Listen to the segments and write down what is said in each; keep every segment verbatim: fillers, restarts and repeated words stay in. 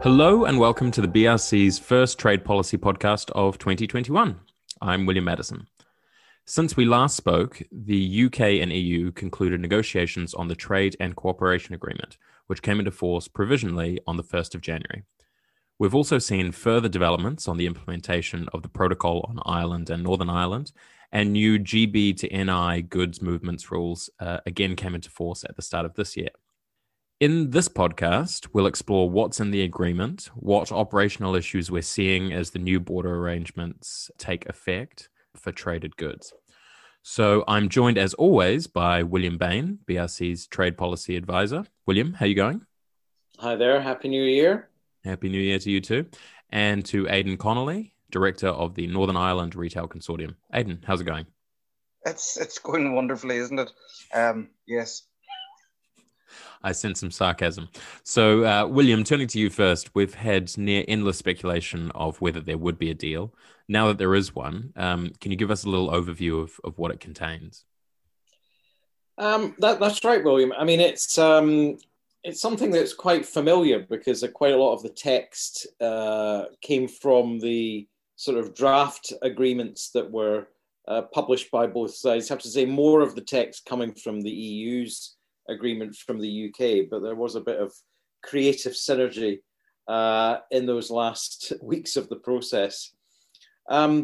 Hello and welcome to the B R C's first trade policy podcast of twenty twenty-one. I'm William Madison. Since we last spoke, the U K and E U concluded negotiations on the Trade and Cooperation Agreement, which came into force provisionally on the first of January. We've also seen further developments on the implementation of the protocol on Ireland and Northern Ireland, and new G B to N I goods movements rules uh, again came into force at the start of this year. In this podcast, we'll explore what's in the agreement, what operational issues we're seeing as the new border arrangements take effect for traded goods. So I'm joined, as always, by William Bain, B R C's Trade Policy Advisor. William, how are you going? Hi there. Happy New Year. Happy New Year to you too. And to Aidan Connolly, Director of the Northern Ireland Retail Consortium. Aidan, how's it going? It's it's going wonderfully, isn't it? Um, yes. I sense some sarcasm. So, uh, William, turning to you first, we've had near endless speculation of whether there would be a deal. Now that there is one, um, can you give us a little overview of, of what it contains? Um, that, that's right, William. I mean, it's um, it's something that's quite familiar because quite a lot of the text uh, came from the sort of draft agreements that were uh, published by both sides. I have to say more of the text coming from the E U's agreement from the U K, but there was a bit of creative synergy uh, in those last weeks of the process. Um,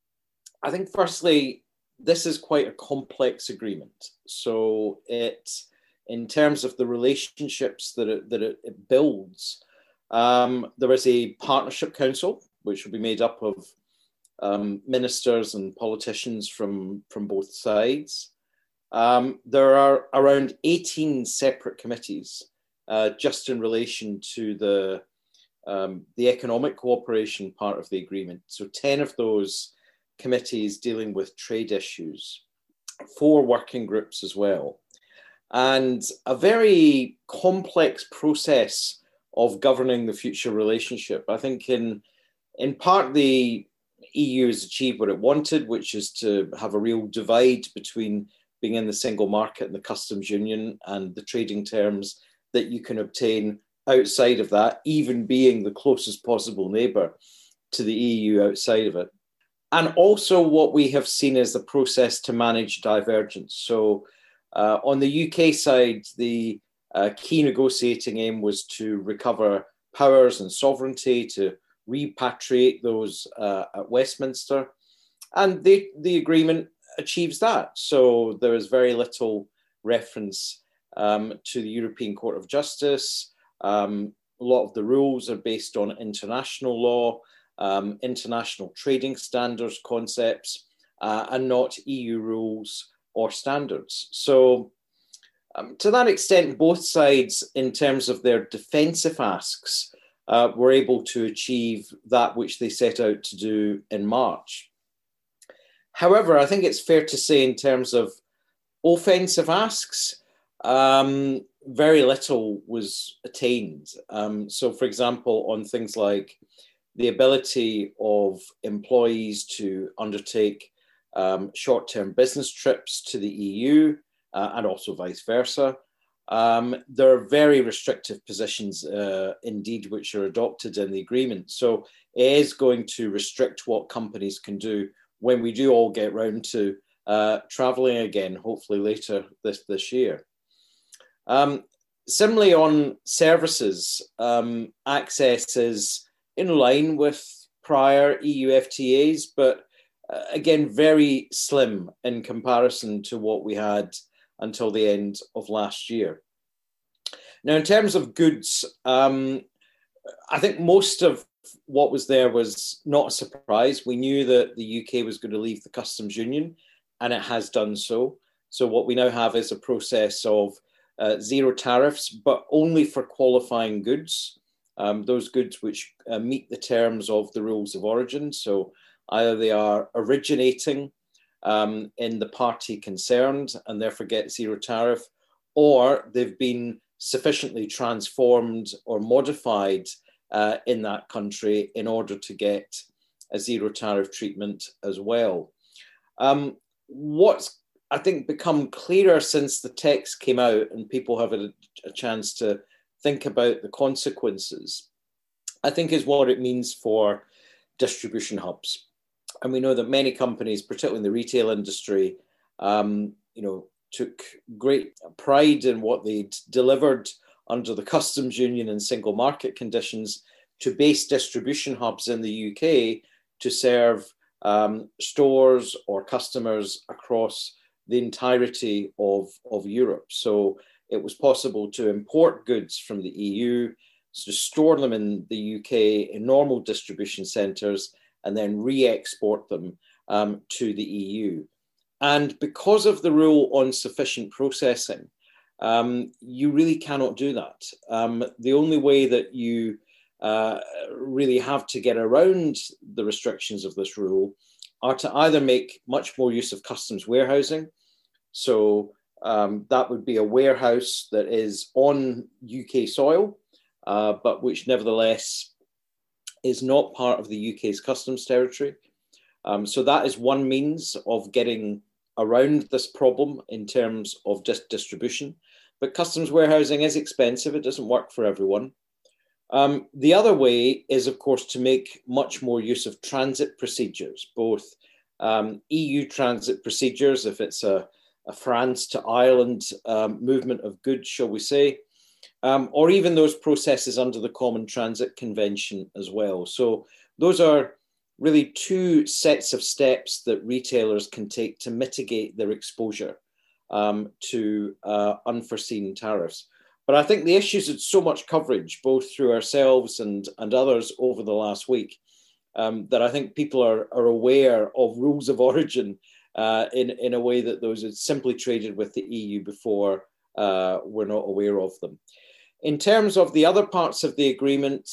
I think firstly, this is quite a complex agreement. So it, in terms of the relationships that it, that it, it builds, um, there is a partnership council, which will be made up of um, ministers and politicians from, from both sides. Um, there are around eighteen separate committees uh, just in relation to the, um, the economic cooperation part of the agreement. So ten of those committees dealing with trade issues, four working groups as well, and a very complex process of governing the future relationship. I think in, in part the E U has achieved what it wanted, which is to have a real divide between being in the single market and the customs union and the trading terms that you can obtain outside of that, even being the closest possible neighbour to the E U outside of it. And also what we have seen is the process to manage divergence. So uh, on the U K side, the uh, key negotiating aim was to recover powers and sovereignty, to repatriate those uh, at Westminster. And the, the agreement achieves that. So there is very little reference um, to the European Court of Justice. Um, a lot of the rules are based on international law, um, international trading standards concepts, uh, and not E U rules or standards. So um, to that extent, both sides, in terms of their defensive asks, uh, were able to achieve that which they set out to do in March. However, I think it's fair to say in terms of offensive asks, um, very little was attained. Um, so, for example, on things like the ability of employees to undertake um, short-term business trips to the E U uh, and also vice versa, um, there are very restrictive positions uh, indeed which are adopted in the agreement. So it is going to restrict what companies can do when we do all get round to uh, travelling again, hopefully later this, this year. Um, similarly on services, um, access is in line with prior E U F T As, but uh, again, very slim in comparison to what we had until the end of last year. Now, in terms of goods, um, I think most of what was there was not a surprise. We knew that the U K was going to leave the customs union, and it has done so. So what we now have is a process of uh, zero tariffs, but only for qualifying goods, um, those goods which uh, meet the terms of the rules of origin. So either they are originating um, in the party concerned and therefore get zero tariff, or they've been sufficiently transformed or modified Uh, in that country in order to get a zero tariff treatment as well. Um, what's, I think, become clearer since the text came out and people have had a, a chance to think about the consequences I think is what it means for distribution hubs. And we know that many companies, particularly in the retail industry, um, you know, took great pride in what they'd delivered under the customs union and single market conditions to base distribution hubs in the U K to serve um, stores or customers across the entirety of, of Europe. So it was possible to import goods from the E U, to store them in the U K in normal distribution centres, and then re-export them um, to the E U. And because of the rule on sufficient processing, um, you really cannot do that. Um, the only way that you uh, really have to get around the restrictions of this rule are to either make much more use of customs warehousing. So um, that would be a warehouse that is on U K soil, uh, but which nevertheless is not part of the U K's customs territory. Um, so that is one means of getting around this problem in terms of just distribution. But customs warehousing is expensive. It doesn't work for everyone. Um, the other way is, of course, to make much more use of transit procedures, both um, E U transit procedures, if it's a, a France to Ireland um, movement of goods, shall we say, um, or even those processes under the Common Transit Convention as well. So those are really two sets of steps that retailers can take to mitigate their exposure um, to uh, unforeseen tariffs. But I think the issues had so much coverage, both through ourselves and, and others over the last week, um, that I think people are, are aware of rules of origin uh, in, in a way that those who simply traded with the E U before uh, were not aware of them. In terms of the other parts of the agreement,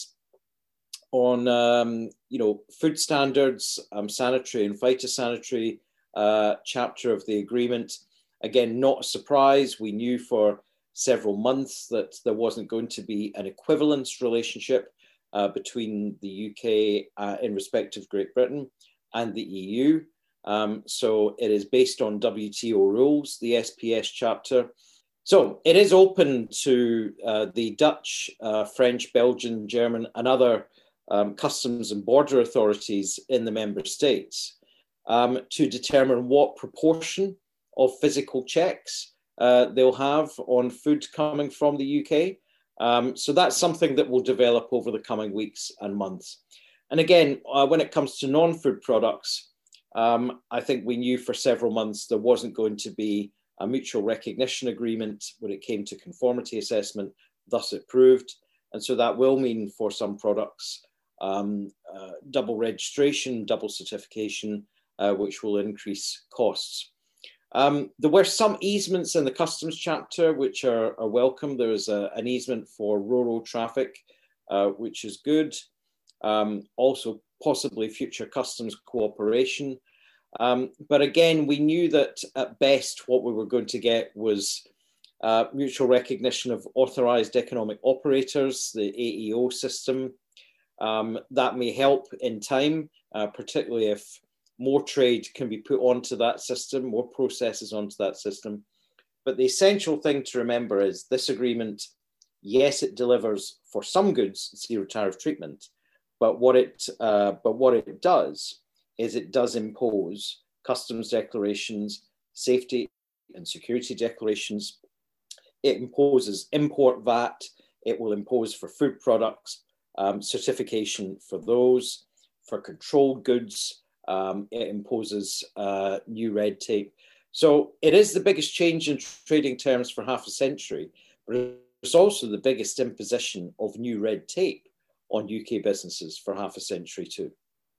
on um, you know, food standards, um, sanitary and phytosanitary uh, chapter of the agreement. Again, not a surprise. We knew for several months that there wasn't going to be an equivalence relationship uh, between the U K uh, in respect of Great Britain and the E U. Um, so it is based on W T O rules, the S P S chapter. So it is open to uh, the Dutch, uh, French, Belgian, German, and other Um, customs and border authorities in the member states um, to determine what proportion of physical checks uh, they'll have on food coming from the U K. Um, so that's something that will develop over the coming weeks and months. And again, uh, when it comes to non-food products, um, I think we knew for several months there wasn't going to be a mutual recognition agreement when it came to conformity assessment, thus it proved. And so that will mean for some products Um, uh, double registration, double certification, uh, which will increase costs. Um, there were some easements in the customs chapter which are, are welcome. There is a, an easement for rural traffic, uh, which is good. Um, also, possibly future customs cooperation. Um, but again, we knew that at best what we were going to get was uh, mutual recognition of authorized economic operators, the A E O system. Um, that may help in time, uh, particularly if more trade can be put onto that system, more processes onto that system. But the essential thing to remember is this agreement, yes, it delivers for some goods zero tariff treatment, but what it, uh, but what it does is it does impose customs declarations, safety and security declarations. It imposes import V A T. It will impose for food products Um, certification for those, for controlled goods. Um, it imposes uh, new red tape. So it is the biggest change in trading terms for half a century, but it's also the biggest imposition of new red tape on U K businesses for half a century too.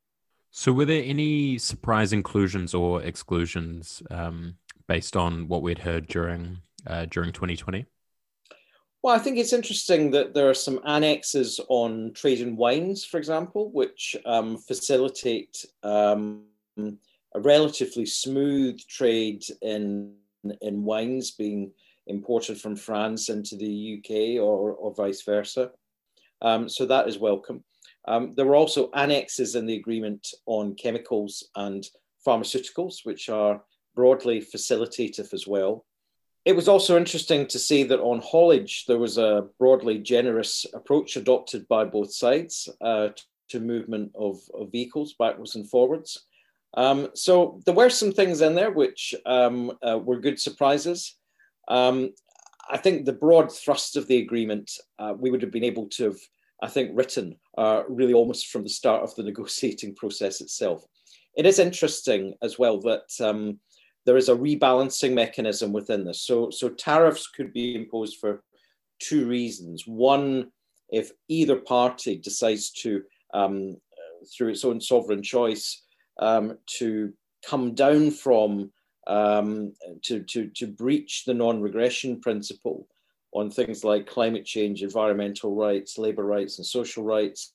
So were there any surprise inclusions or exclusions um, based on what we'd heard during uh, during twenty twenty? Well, I think it's interesting that there are some annexes on trade in wines, for example, which um, facilitate um, a relatively smooth trade in, in wines being imported from France into the U K or, or vice versa. Um, so that is welcome. Um, there were also annexes in the agreement on chemicals and pharmaceuticals, which are broadly facilitative as well. It was also interesting to see that on haulage, there was a broadly generous approach adopted by both sides uh, to movement of, of vehicles backwards and forwards. Um, so there were some things in there which um, uh, were good surprises. Um, I think the broad thrust of the agreement, uh, we would have been able to have, I think, written uh, really almost from the start of the negotiating process itself. It is interesting as well that um, there is a rebalancing mechanism within this. So, so tariffs could be imposed for two reasons. One, if either party decides to, um, through its own sovereign choice, um, to come down from, um, to, to, to breach the non-regression principle on things like climate change, environmental rights, labour rights and social rights,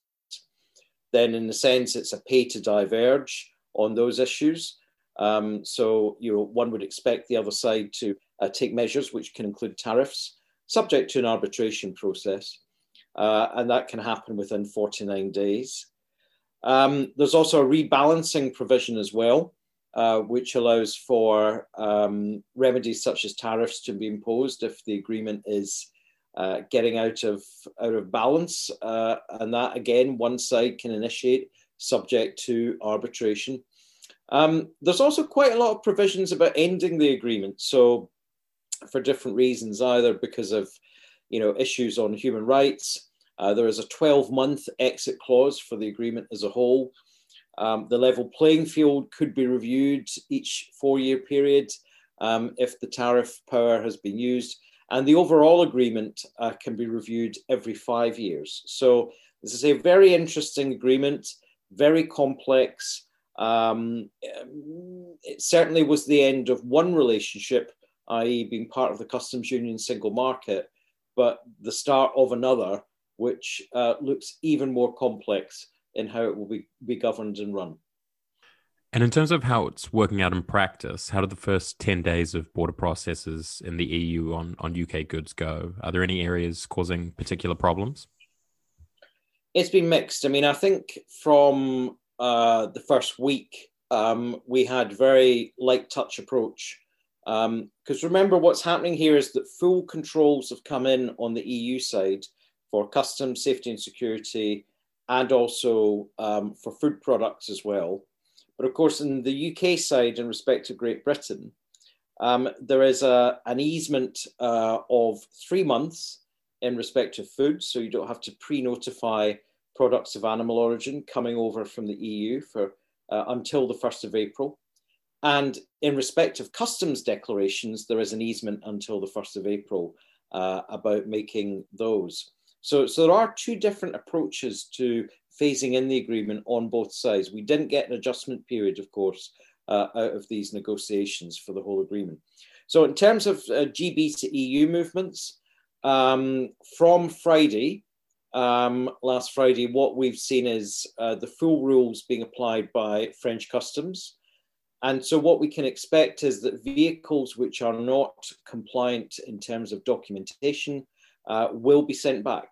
then in a sense it's a pay to diverge on those issues. Um, so, you know, one would expect the other side to uh, take measures which can include tariffs, subject to an arbitration process, uh, and that can happen within forty-nine days. Um, there's also a rebalancing provision as well, uh, which allows for um, remedies such as tariffs to be imposed if the agreement is uh, getting out of out of balance, uh, and that again one side can initiate, subject to arbitration. Um, there's also quite a lot of provisions about ending the agreement. So for different reasons, either because of, you know, issues on human rights, uh, there is a twelve month exit clause for the agreement as a whole. Um, the level playing field could be reviewed each four year period um, if the tariff power has been used. And the overall agreement uh, can be reviewed every five years. So this is a very interesting agreement, very complex. Um, it certainly was the end of one relationship, that is being part of the customs union single market, but the start of another, which uh, looks even more complex in how it will be, be governed and run. And in terms of how it's working out in practice, how did the first ten days of border processes in the E U on, on U K goods go? Are there any areas causing particular problems? It's been mixed. I mean, I think from uh, the first week, um, we had very light touch approach. Because um, remember, what's happening here is that full controls have come in on the E U side for customs, safety and security, and also um, for food products as well. But of course, in the U K side, in respect to Great Britain, um, there is a, an easement uh, of three months in respect to food. So you don't have to pre-notify products of animal origin coming over from the E U for uh, until the first of April. And in respect of customs declarations, there is an easement until the first of April uh, about making those. So, so there are two different approaches to phasing in the agreement on both sides. We didn't get an adjustment period, of course, uh, out of these negotiations for the whole agreement. So in terms of uh, G B to E U movements, um, from Friday, um, last Friday, what we've seen is uh, the full rules being applied by French customs. And so what we can expect is that vehicles which are not compliant in terms of documentation uh, will be sent back.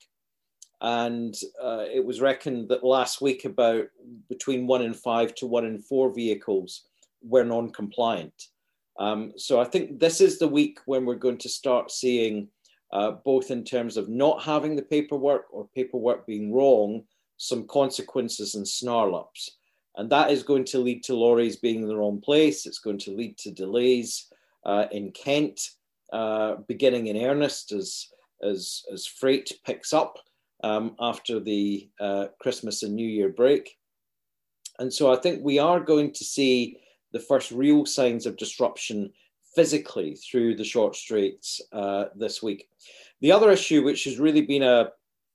And uh, it was reckoned that last week about between one in five to one in four vehicles were non-compliant. Um, so I think this is the week when we're going to start seeing, uh, both in terms of not having the paperwork or paperwork being wrong, some consequences and snarl-ups. And that is going to lead to lorries being in the wrong place. It's going to lead to delays uh, in Kent, uh, beginning in earnest as, as, as freight picks up um, after the uh, Christmas and New Year break. And so I think we are going to see the first real signs of disruption physically through the short straits uh, this week. The other issue, which has really been a,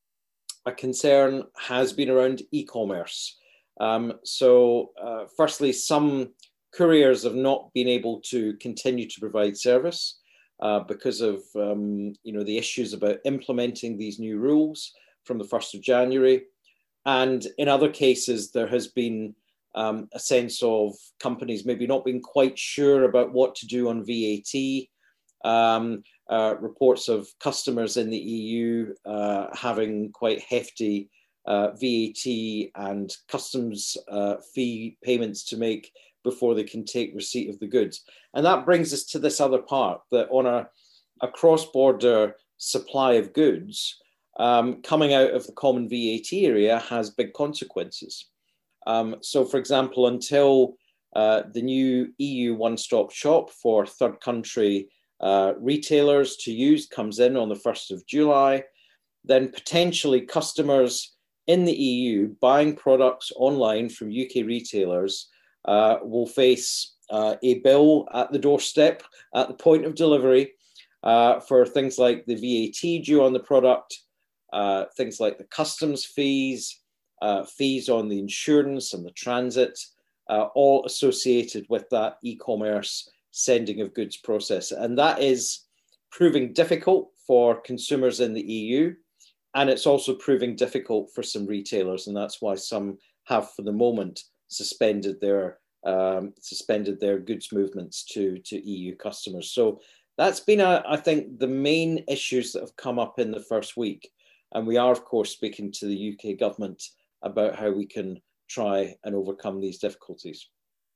a concern, has been around e-commerce. Um, so uh, firstly, some couriers have not been able to continue to provide service uh, because of um, you know, the issues about implementing these new rules from the first of January. And in other cases, there has been um, a sense of companies maybe not being quite sure about what to do on V A T. Um, uh, reports of customers in the E U uh, having quite hefty Uh, V A T and customs uh, fee payments to make before they can take receipt of the goods. And that brings us to this other part, that on a, a cross-border supply of goods um, coming out of the common V A T area has big consequences. Um, so, for example, until uh, the new E U one-stop shop for third country uh, retailers to use comes in on the first of July, then potentially customers in the E U buying products online from U K retailers uh, will face uh, a bill at the doorstep at the point of delivery uh, for things like the V A T due on the product, uh, things like the customs fees, uh, fees on the insurance and the transit, uh, all associated with that e-commerce sending of goods process. And that is proving difficult for consumers in the E U. And it's also proving difficult for some retailers. And that's why some have, for the moment, suspended their um, suspended their goods movements to, to E U customers. So that's been, a, I think, the main issues that have come up in the first week. And we are, of course, speaking to the U K government about how we can try and overcome these difficulties.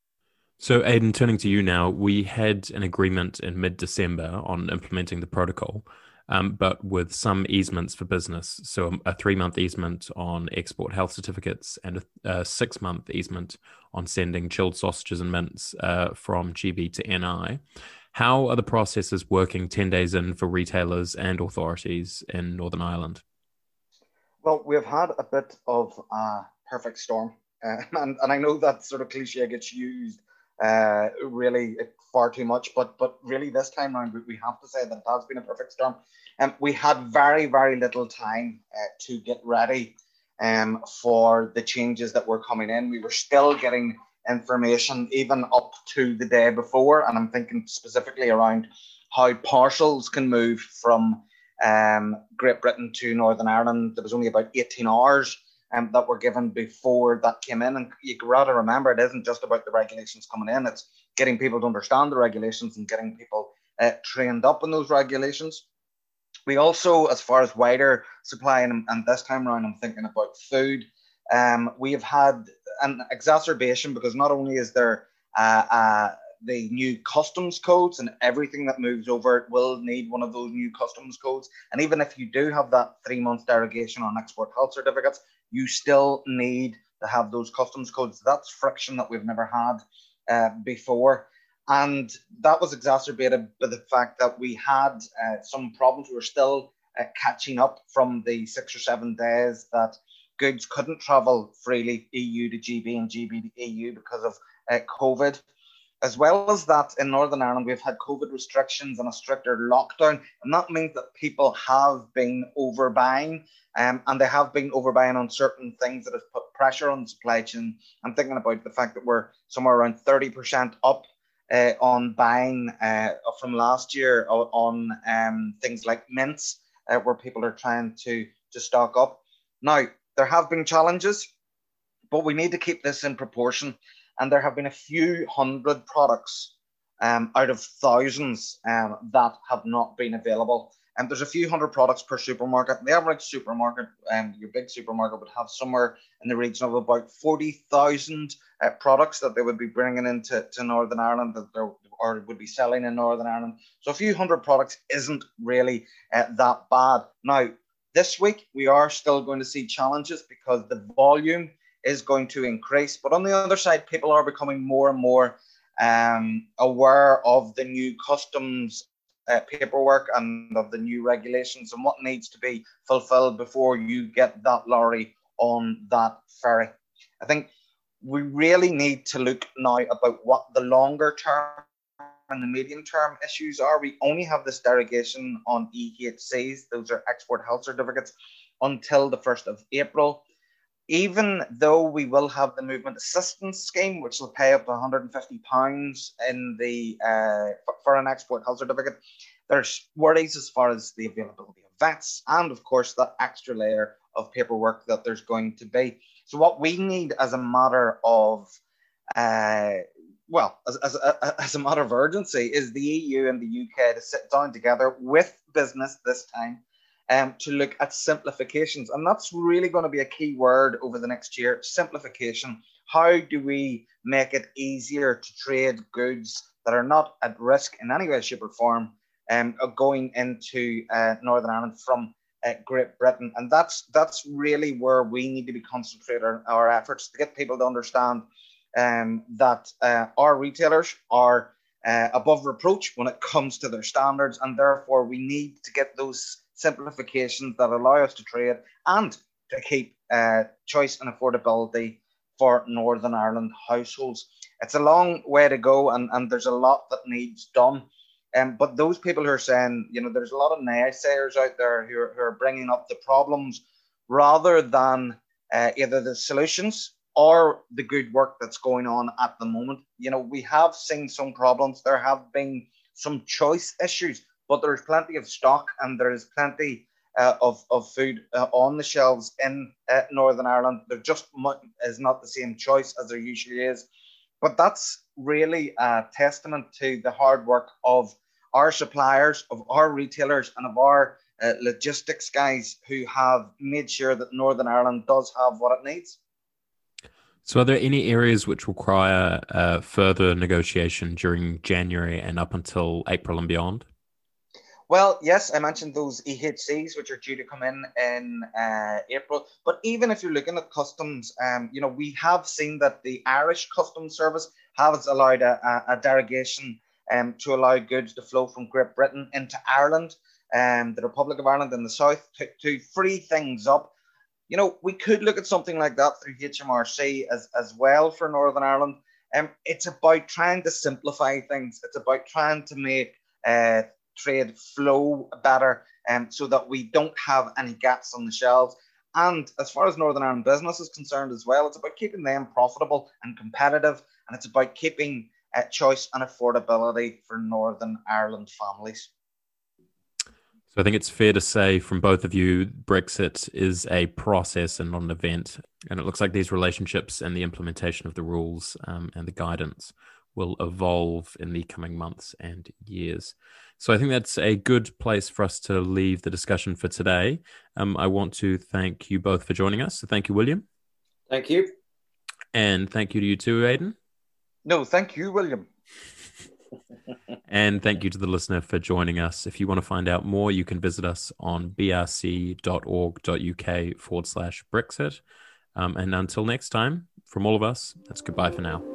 So, Aidan, turning to you now, we had an agreement in mid-December on implementing the protocol, um, but with some easements for business. So a three-month easement on export health certificates and a, a six-month easement on sending chilled sausages and mints uh, from G B to N I. How are the processes working ten days in for retailers and authorities in Northern Ireland? Well, we've had a bit of a perfect storm. Uh, and, and I know that sort of cliche gets used uh, really far too much, but but really this time around, we have to say that it has been a perfect storm. Um, we had very, very little time uh, to get ready um, for the changes that were coming in. We were still getting information even up to the day before, and I'm thinking specifically around how parcels can move from um, Great Britain to Northern Ireland. There was only about eighteen hours um, that were given before that came in, and you gotta remember, it isn't just about the regulations coming in, it's getting people to understand the regulations and getting people uh, trained up in those regulations. We also, as far as wider supply, and, and this time around I'm thinking about food, um, we have had an exacerbation because not only is there uh, uh, the new customs codes, and everything that moves over it will need one of those new customs codes. And even if you do have that three month derogation on export health certificates, you still need to have those customs codes. That's friction that we've never had uh, before. And that was exacerbated by the fact that we had uh, some problems. We were still uh, catching up from the six or seven days that goods couldn't travel freely E U to G B and G B to E U because of uh, COVID. As well as that, in Northern Ireland, we've had COVID restrictions and a stricter lockdown. And that means that people have been overbuying, um, and they have been overbuying on certain things that have put pressure on the supply chain. I'm thinking about the fact that we're somewhere around thirty percent up uh, on buying uh, from last year on um, things like mints, uh, where people are trying to, to stock up. Now, there have been challenges, but we need to keep this in proportion. And there have been a few hundred products um, out of thousands um, that have not been available. And there's a few hundred products per supermarket. The average supermarket, um, your big supermarket, would have somewhere in the region of about forty thousand uh, products that they would be bringing into to Northern Ireland, that they or would be selling in Northern Ireland. So a few hundred products isn't really uh, that bad. Now, this week, we are still going to see challenges because the volume is going to increase. But on the other side, people are becoming more and more um, aware of the new customs uh, paperwork and of the new regulations and what needs to be fulfilled before you get that lorry on that ferry. I think we really need to look now about what the longer term and the medium term issues are. We only have this derogation on E H Cs, those are export health certificates, until the first of April. Even though we will have the movement assistance scheme, which will pay up to one hundred fifty pounds in the uh, for, for an export health certificate, there's worries as far as the availability of vets and, of course, that extra layer of paperwork that there's going to be. So what we need as a matter of, uh, well, as, as, as a matter of urgency is the E U and the U K to sit down together with business this time Um, to look at simplifications. And that's really going to be a key word over the next year, simplification. How do we make it easier to trade goods that are not at risk in any way, shape or form um, going into uh, Northern Ireland from uh, Great Britain. And that's that's really where we need to be concentrating our, our efforts to get people to understand um, that uh, our retailers are uh, above reproach when it comes to their standards, and therefore we need to get those simplifications that allow us to trade and to keep uh, choice and affordability for Northern Ireland households. It's a long way to go, and, and there's a lot that needs done. Um, but those people who are saying, you know, there's a lot of naysayers out there who are, who are bringing up the problems rather than uh, either the solutions or the good work that's going on at the moment. You know, we have seen some problems. There have been some choice issues, but there's plenty of stock and there is plenty uh, of, of food uh, on the shelves in uh, Northern Ireland. There just is not the same choice as there usually is. But that's really a testament to the hard work of our suppliers, of our retailers, and of our uh, logistics guys who have made sure that Northern Ireland does have what it needs. So are there any areas which require uh, further negotiation during January and up until April and beyond? Well, yes, I mentioned those E H Cs, which are due to come in in uh, April. But even if you're looking at customs, um, you know, we have seen that the Irish Customs Service has allowed a, a, a derogation um, to allow goods to flow from Great Britain into Ireland, um, the Republic of Ireland in the south, to, to free things up. You know, we could look at something like that through H M R C as, as well for Northern Ireland. Um, it's about trying to simplify things. It's about trying to make uh, trade flow better, um, so that we don't have any gaps on the shelves. And as far as Northern Ireland business is concerned as well, it's about keeping them profitable and competitive, and it's about keeping uh, choice and affordability for Northern Ireland families. So I think it's fair to say from both of you, Brexit is a process and not an event. And it looks like these relationships and the implementation of the rules um, and the guidance will evolve in the coming months and years. So I think that's a good place for us to leave the discussion for today. Um, I want to thank you both for joining us. So thank you, William. Thank you. And thank you to you too, Aidan. No, thank you, William. And thank you to the listener for joining us. If you want to find out more, you can visit us on brc.org.uk forward slash Brexit. Um, and until next time, from all of us, that's goodbye for now.